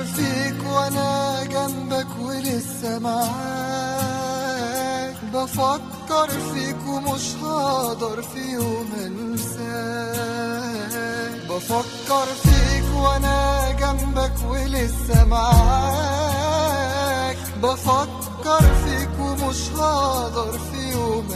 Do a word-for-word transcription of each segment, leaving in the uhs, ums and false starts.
فيك وانا جنبك ولسه معاك، بفكر فيك ومش هقدر في يوم انساك. بفكر فيك وانا جنبك ولسه معاك، بفكر فيك ومش هقدر في يوم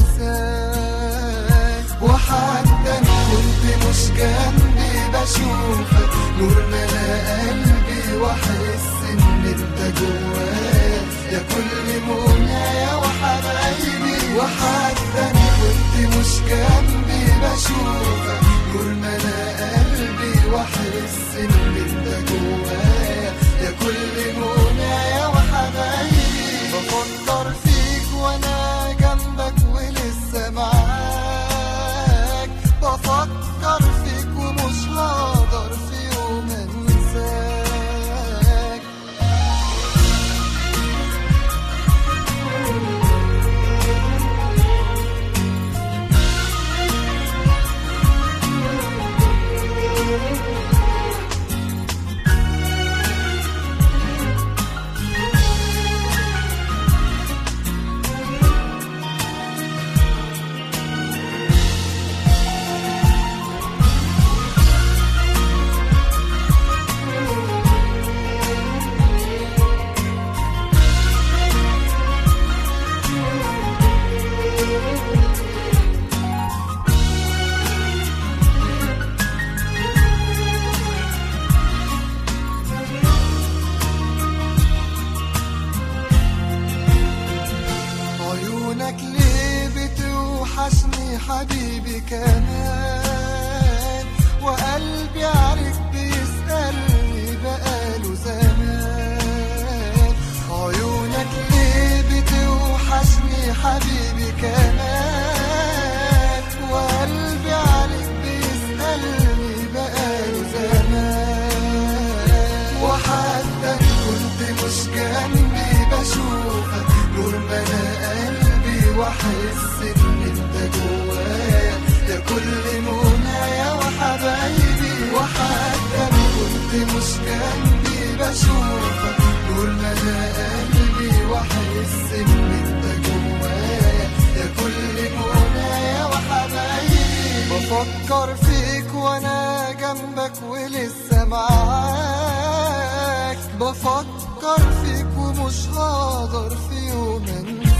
انساك. وحتى ان كنت مش جنبي بشوفك نور ملا قلبي، واحس ان انت جوايا يا كل منايا وحبايبي. وحتى ان كنت مش جنبي بشوفك نور ملا قلبي، واحس ان انت جوايا يا كل منايا وحبايبي. بفكر فيك وانا جنبك ولسه معاك، بفكر فيك ومش هقدر في يوم انساك. عيونك ليه بتوحشني حبيبي كمان، وقلبي عليك بيسألني بقاله زمان. عيونك ليه بتوحشني حبيبي كمان، وقلبي عليك بيسألني بقاله زمان. وحتى ان كنت مش جنبي بشوفك نور ملا قلبي، واحس ان انت جوايا يا كل منايا وحبايبي. وحتى ان كنت مش جنبي بشوفك نور ملا قلبي، واحس ان انت جوايا يا كل منايا وحبايبي. بفكر فيك وانا جنبك ولسه معاك، بفكر فيك ومش هقدر في يوم